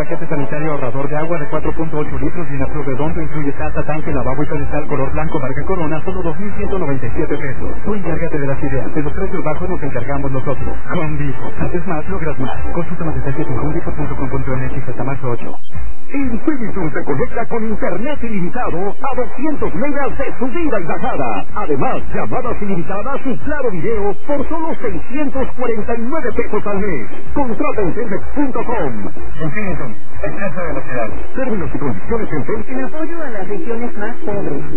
paquete sanitario ahorrador de agua de 4.8 litros y litro redondo, incluye taza, tanque, lavabo y pedestal color blanco marca Corona, solo 2,197 pesos. Tú encárgate de las ideas, de los precios bajos nos encargamos nosotros. Home Depot. Haces más, logras más. Consulta más detalles en homedepot.com.mx hasta marzo 8. Infinitum te conecta con internet ilimitado a 200 megas de subida y bajada. Además, llamadas ilimitadas y claro video por solo 649 pesos al mes. Contrata en Telmex.com. Infinitum, exceso de velocidad. Términos y condiciones en Telmex. En apoyo a las regiones más pobres.